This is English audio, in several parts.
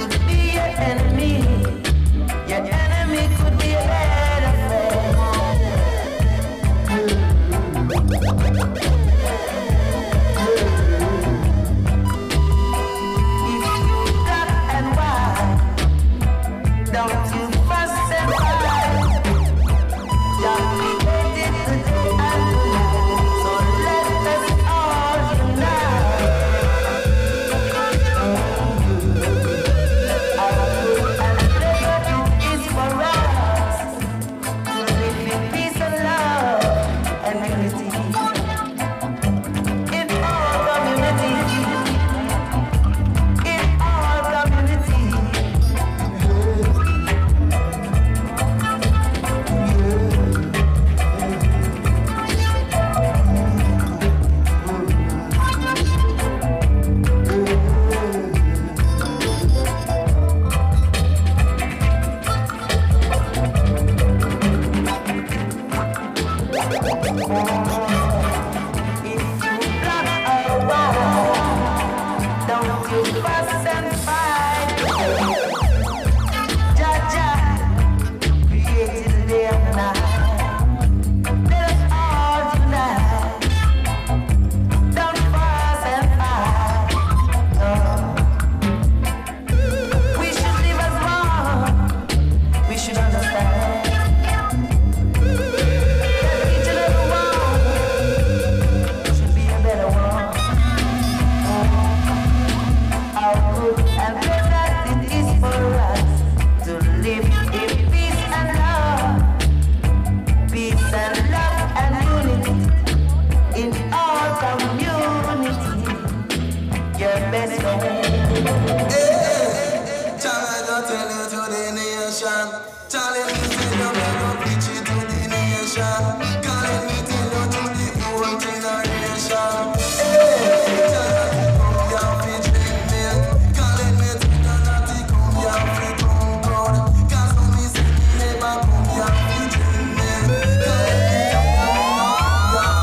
could be your enemy. Your enemy could be a better friend. If you black and white, don't you fuss and fight. Jah created the day and the night, so let us all unite. Our good and pleasure it is for us to live in peace and love and unity. In all community, in all community. If you black or white, don't you fuss and fight. Jah Jah created the day and the night. Let us all unite. Don't fuss and fight. No. We should live as one. We should understand. Each and every one should be a better one. How good and pleasant it is for us to live in peace and love. Peace and love and unity in all community. Your best friend. Charlie, don't tell you to the nation. Charlie, me tell you me go preach it to the nation. Calling me tell you to the whole generation. Charlie, come here fi drink milk. Calling me tell you not to come here fi come crowd. 'Cause when me say me never come here fi drink milk. Calling me tell you me no come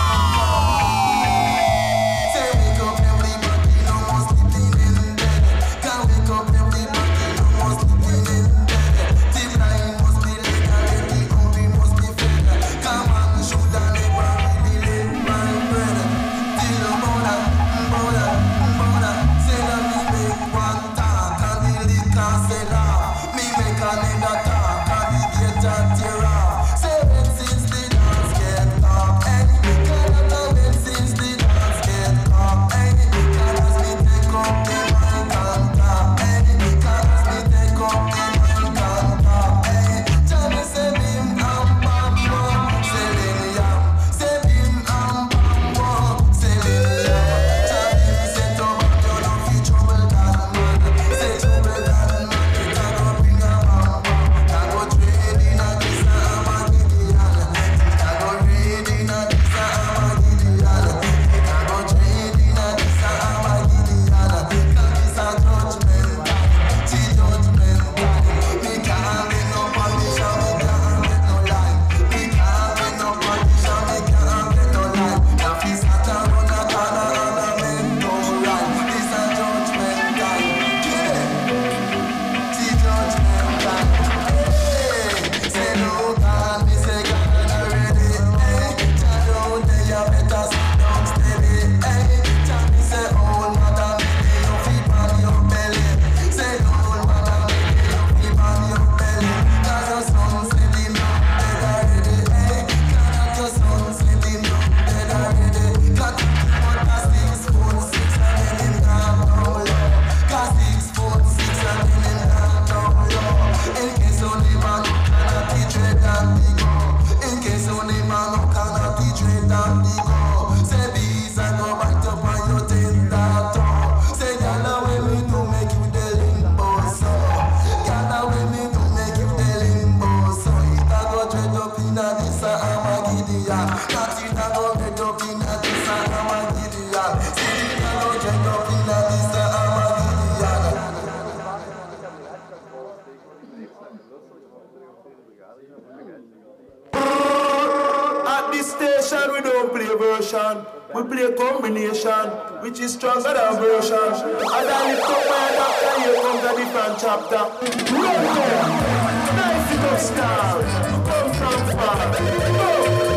here. Say wake up everybody, no more sleeping in bed. Can wake up everybody, no more sleeping in bed. The blind must be led and the hungry must be fed. Come on, should I never really live my bread? Till the mother, say that me make one talk and the liquor seller. Me make another talk and the gate a tear off. Seven since the dance get up, hey. Canada when since the dance get up, hey. Cause me take up the mic and talk, hey. Cause me take up the mic and talk, hey. Johnny say bim and bam bam, selling yam. Say bim and bam bam, selling yam. Johnny say tobacco no fit trouble that man. Say trouble that man, it a go bring a bam bam. I go trade in a this and a Gideon. I go trade in a this and a Gideon. I go trade in a this and a Gideon. 'Cause this a judgment time, see judgment time. Me can't get no permission, me can't get no line. Me can't get no permission, me can't get no line. Now fi sat and run a corner and a make no right. This a judgment time, yeah. See judgment time, hey. Say no God, me say God already, hey. Jah down there, you better sit down steady, hey. Jah me say old mother, me lay you fi on your belly. Say old mother, me lay you fi on your belly. 'Cause your son sleeping up dead already, hey. 'Cause your son sleeping up dead already. 'Cause you want a 6 foot 6 and then him down down low. 'Cause 6 foot 6 and then him down down low. In case only man who cannot teach red and the go. In case only man who cannot teach red and the go. Say bees and go back up on your tender toe. Say gala when me do make you the limbo so. Gala when me do make you the limbo so. It a go dread up in a this a Gideon. That it a go dread up in a this a Gideon. Say it a go dread up in a this a Gideon. At this station we don't play version. We play a combination, which is stronger than version. As I lift up my doctor, here comes a different chapter. Run there, nice it up star, come from far. Go!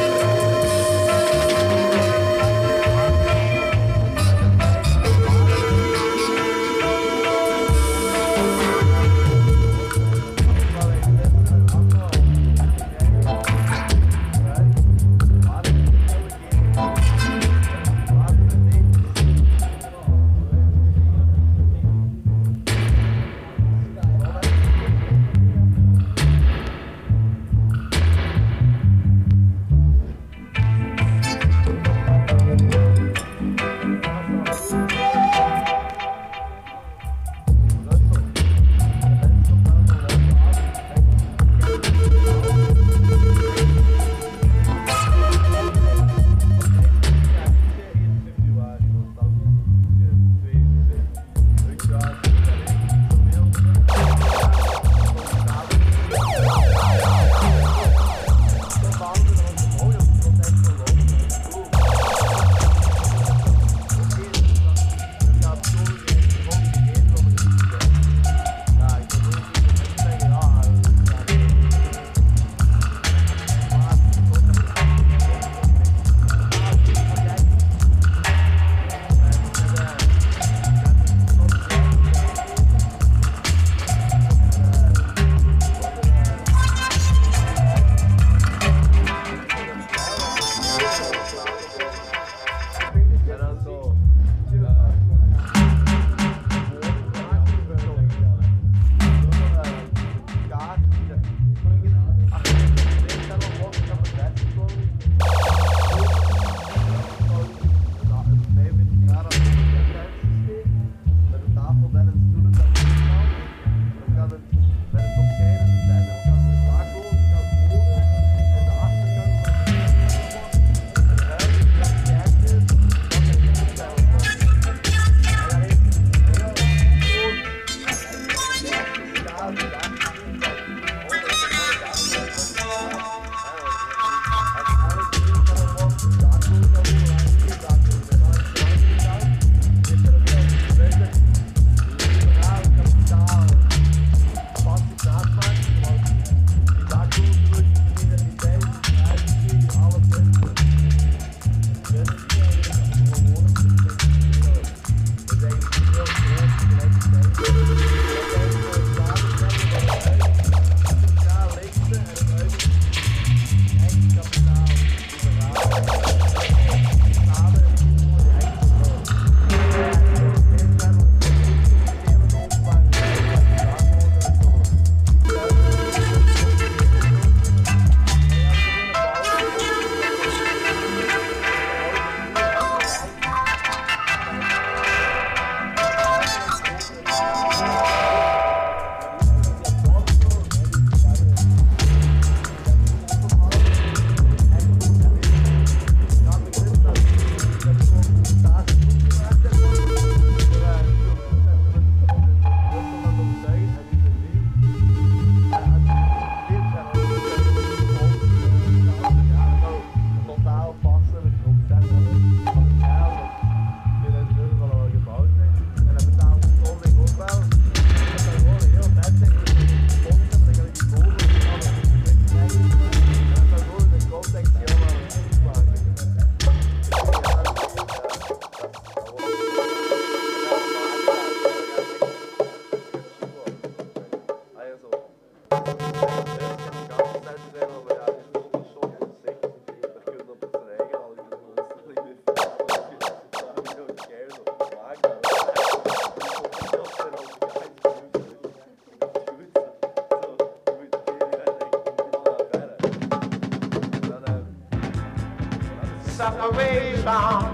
Separation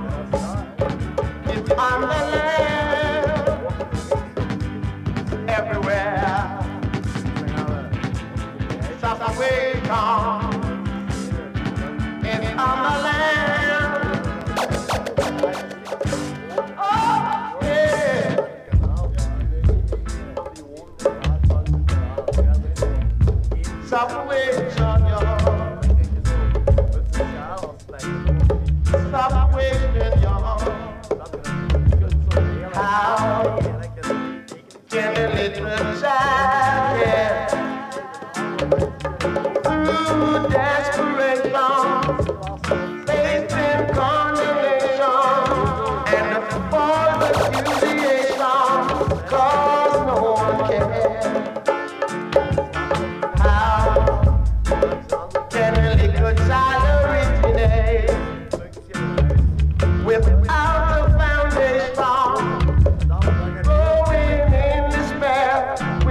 is on the land everywhere. Separation is on the land. Oh, yeah. Separation, y'all. Separation. inside, through desperation, faith in condemnation, and for the accusation, cause no one cares. How can a liquid child originate without a foundation? Growing in despair,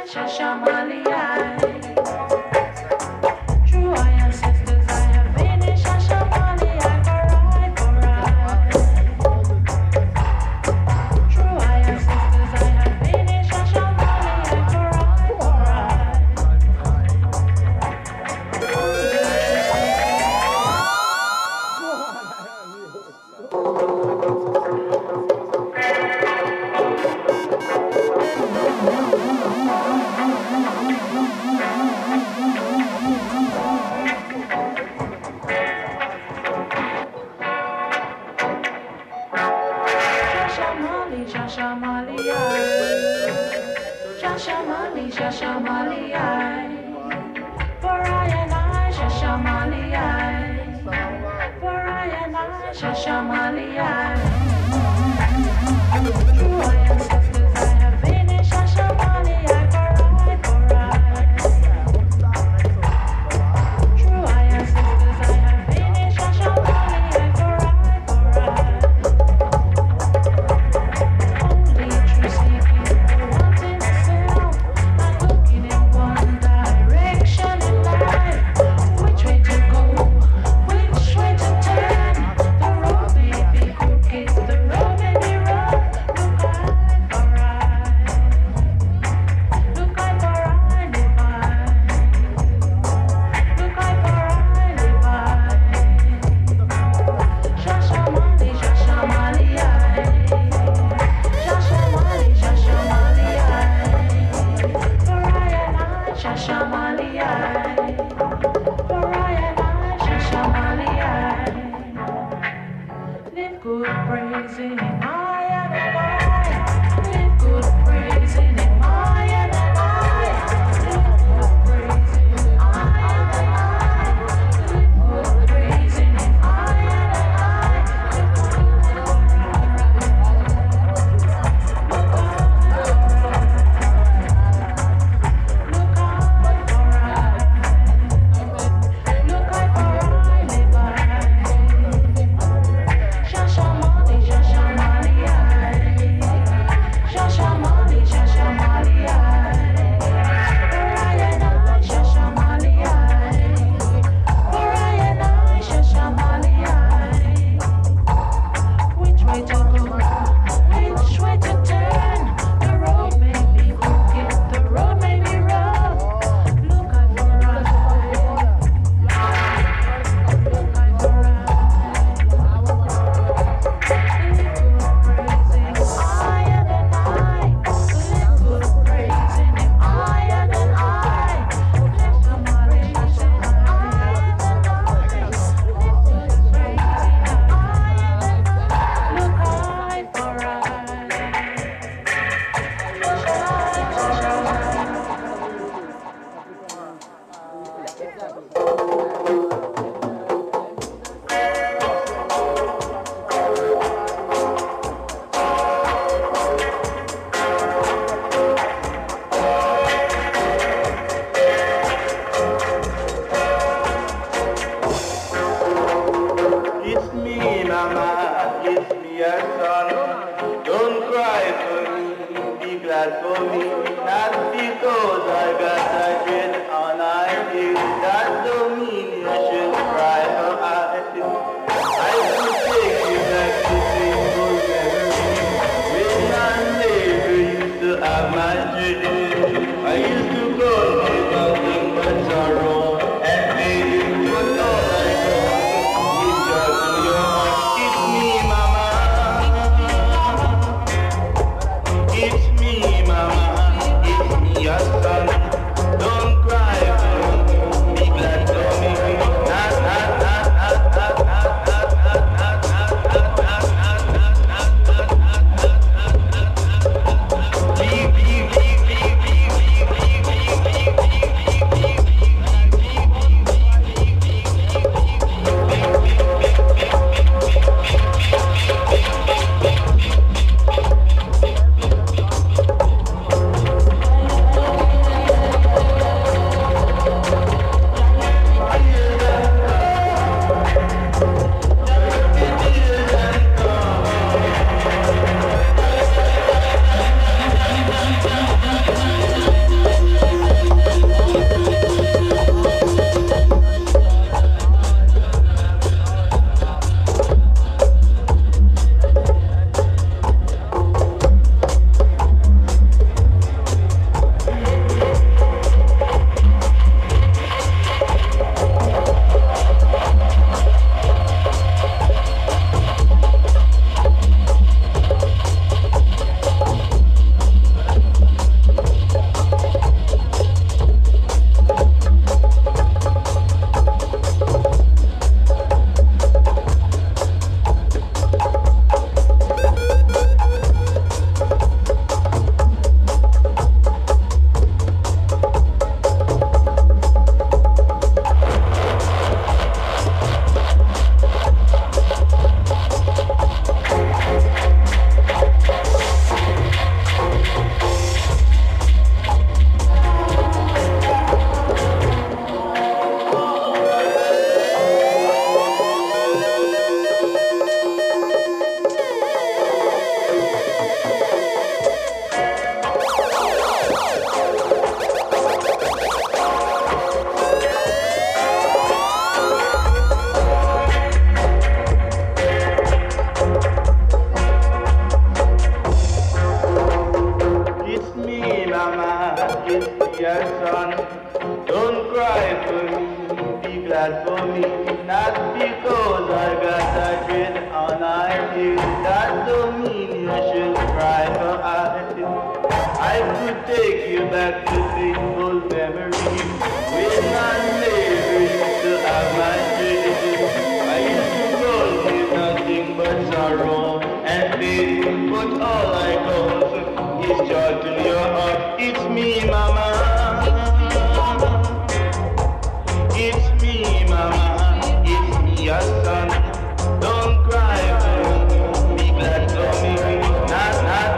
Shashamali, Yes, son, don't cry for me, be glad for me. Not because I got a dread on I feel, that don't mean you should cry for I could take you back to faithful memories when I never used to have my dreams. I used to go with nothing but sorrow and pain, but all I cause is joy to your heart. It's me, mama. It's me, mama. It's me, your son. Don't cry for me. Be glad for me. Not.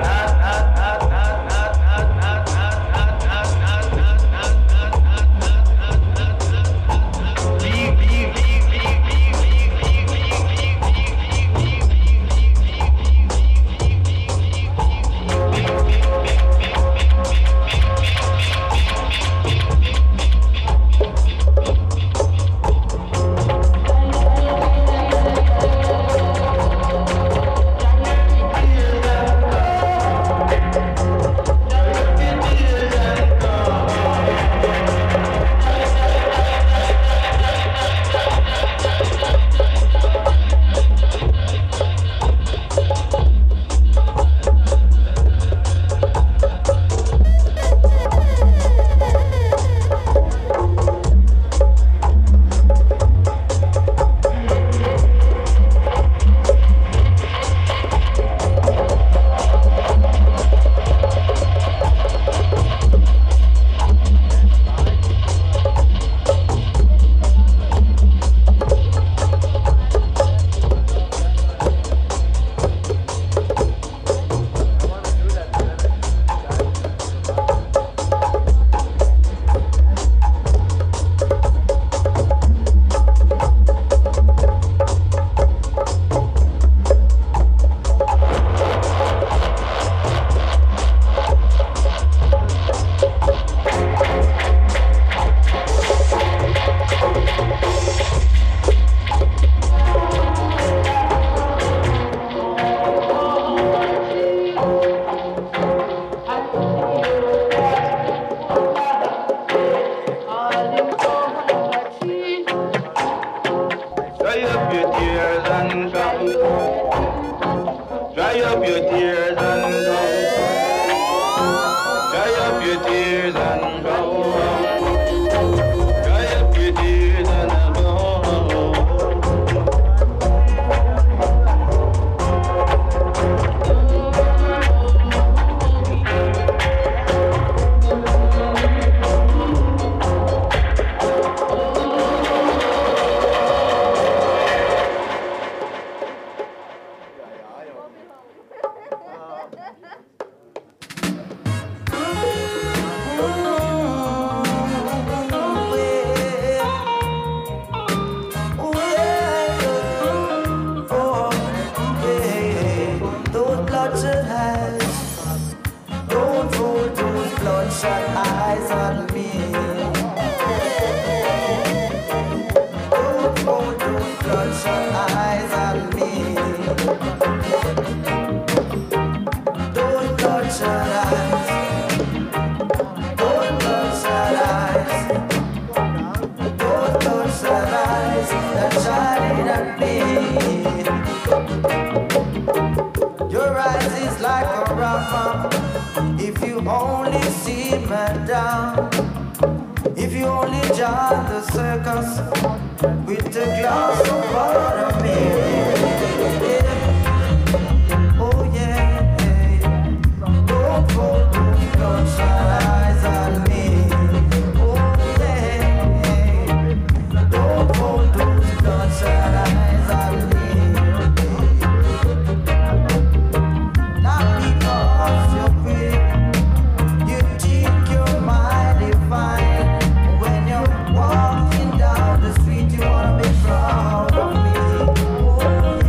When you're walking down the street, you wanna be proud of me.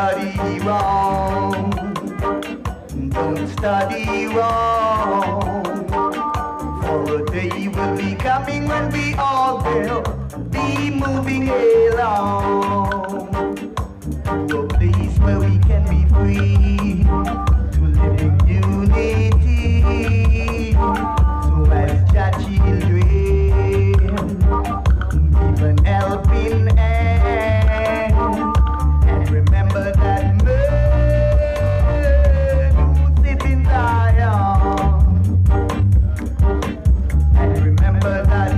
study wrong. Don't study wrong. For a day will be coming when we all will be moving along to a place where we can be free to live in unity. So as your children, give an helping hand and remember that in Zion, and remember that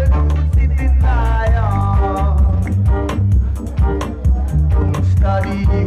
sit in Zion. Don't study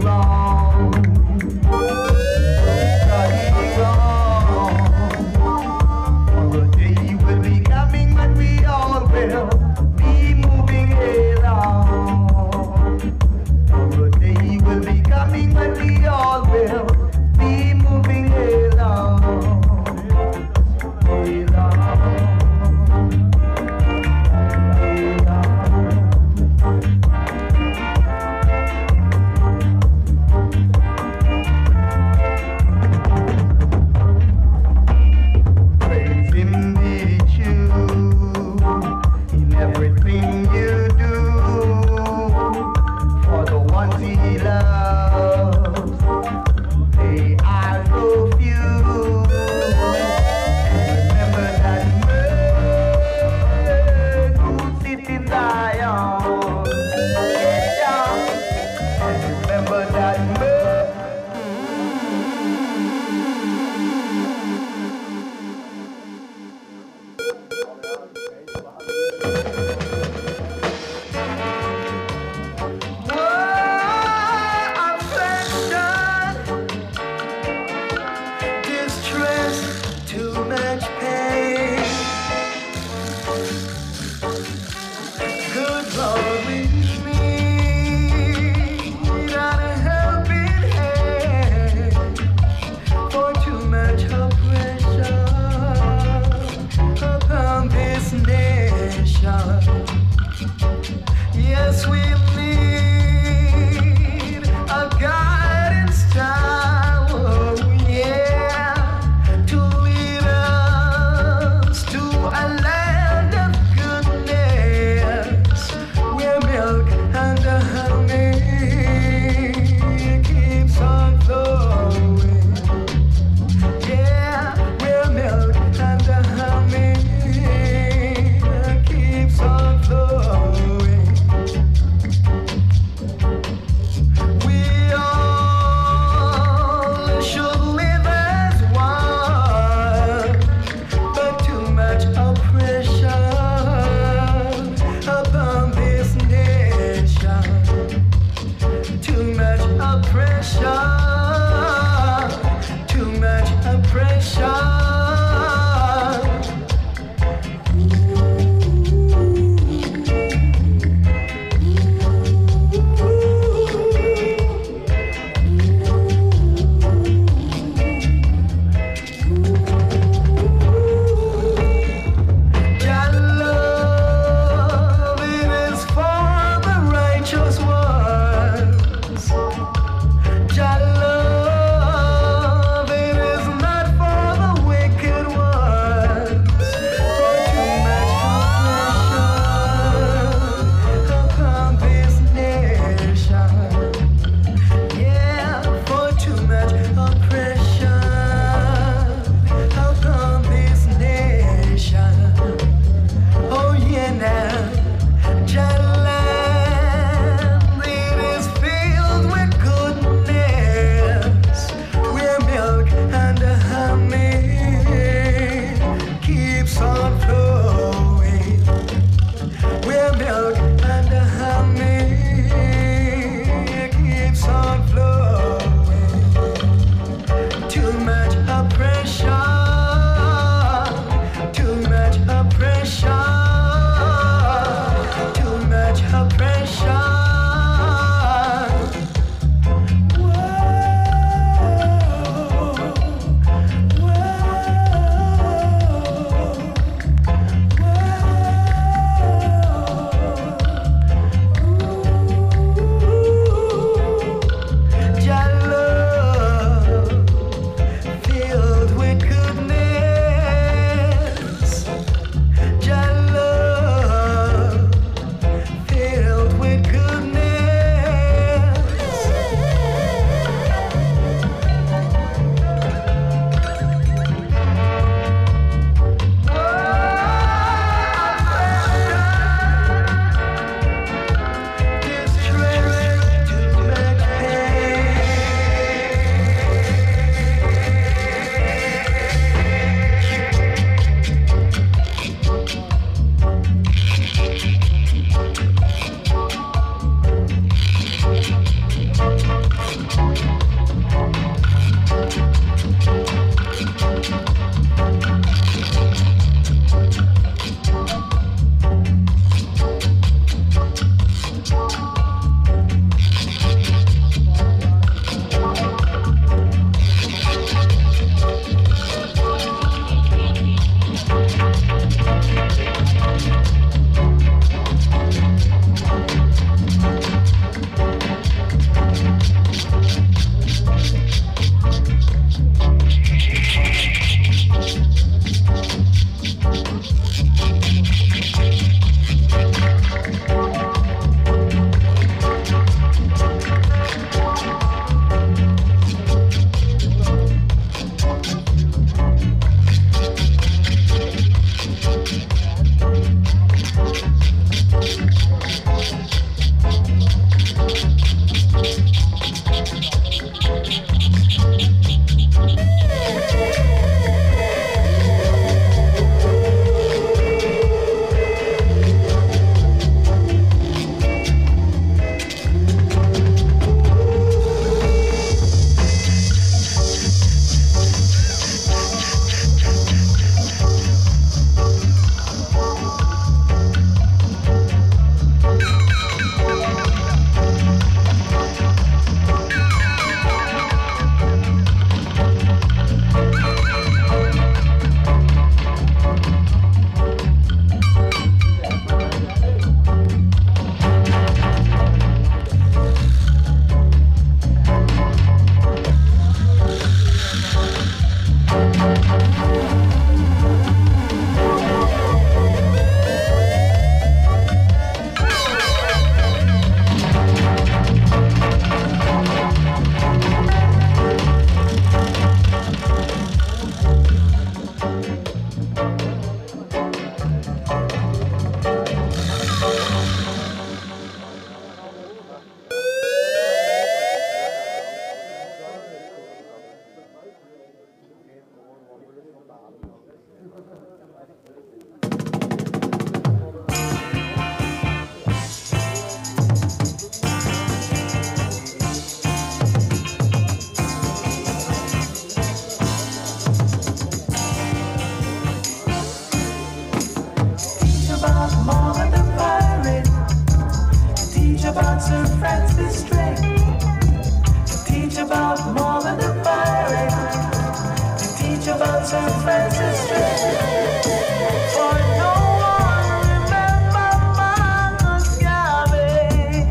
Francis Drake. To teach about Morgan the pirate. To teach about Sir Francis Drake. For no one remember Marcus Garvey.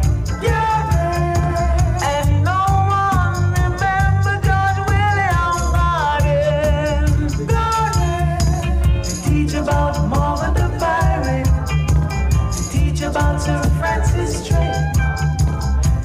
And no one remember George William Garden. To teach about Morgan the pirate. To teach about Sir Francis Drake.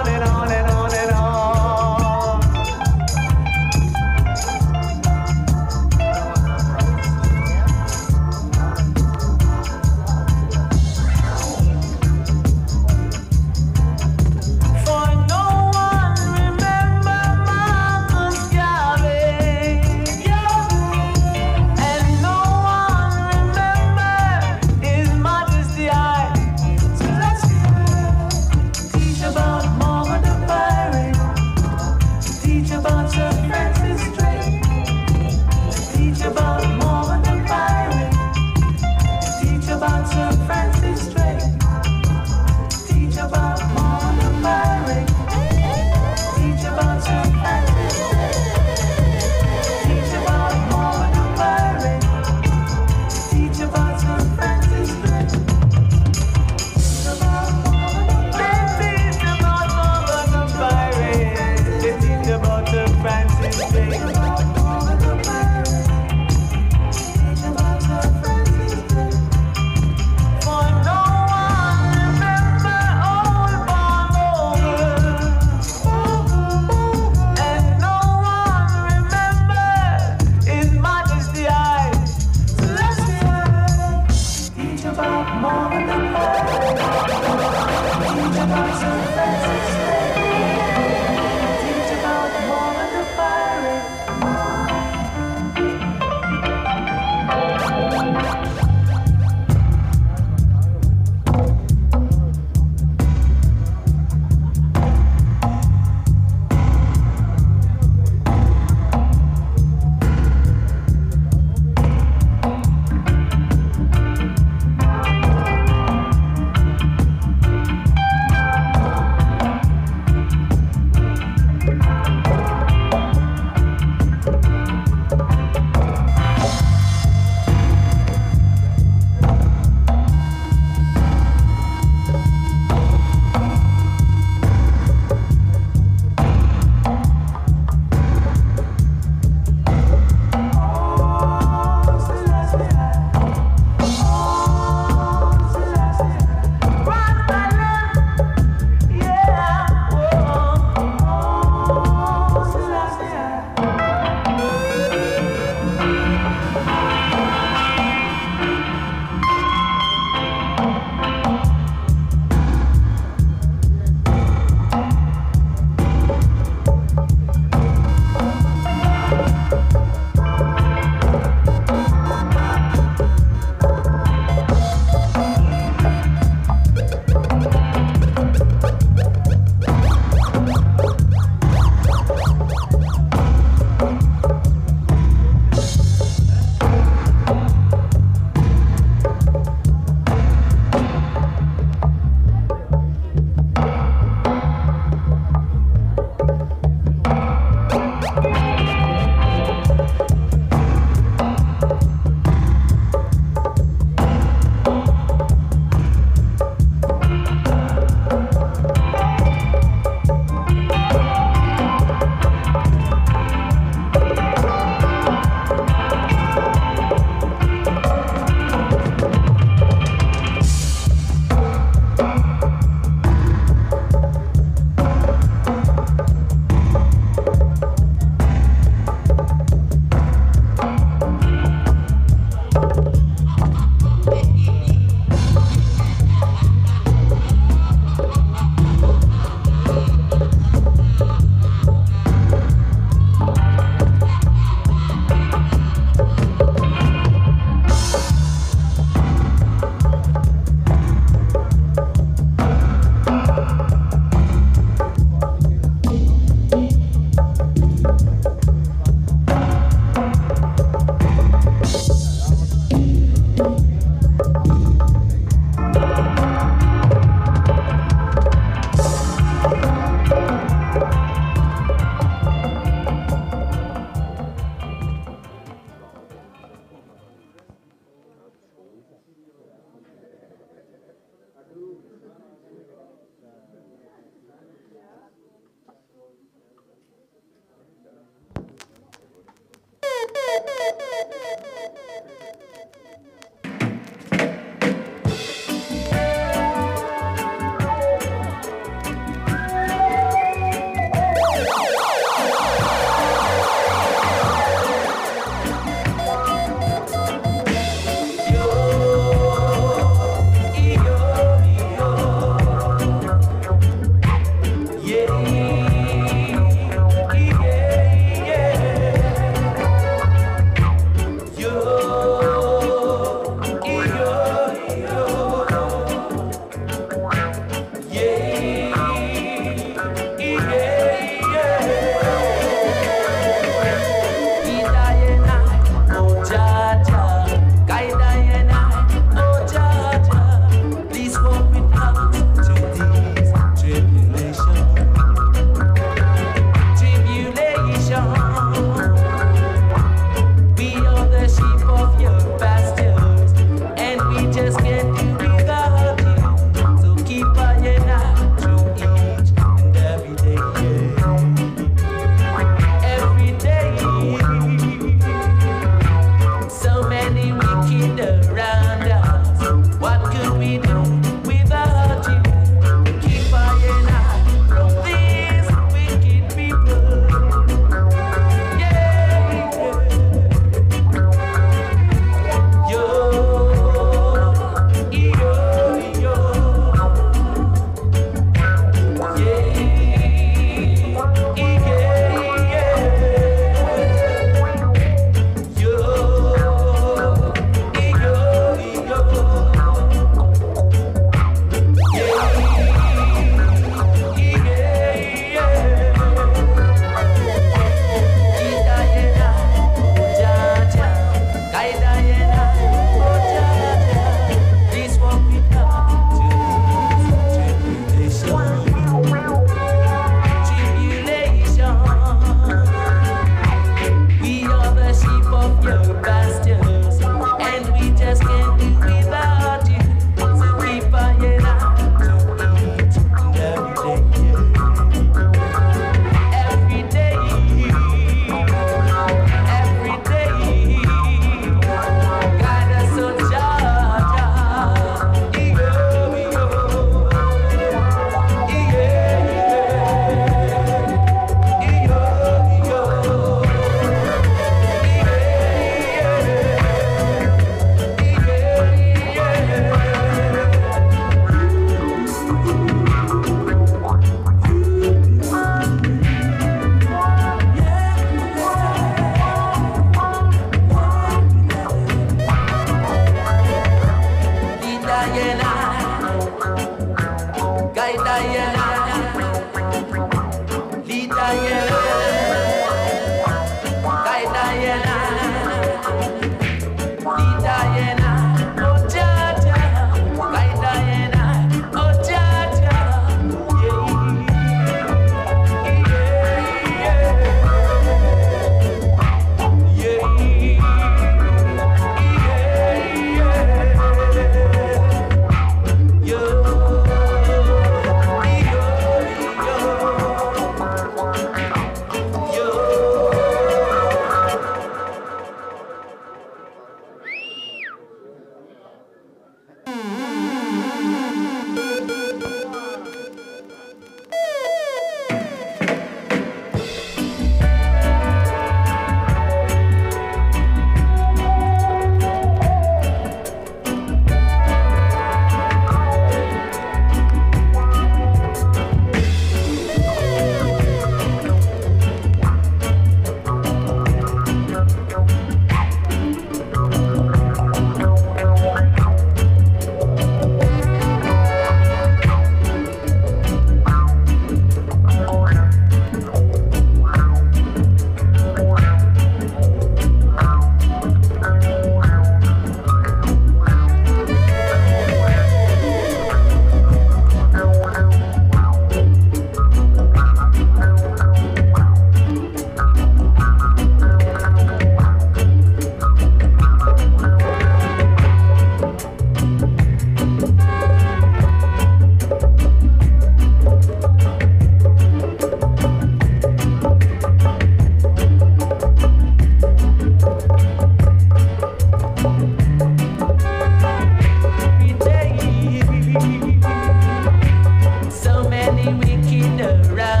spin around.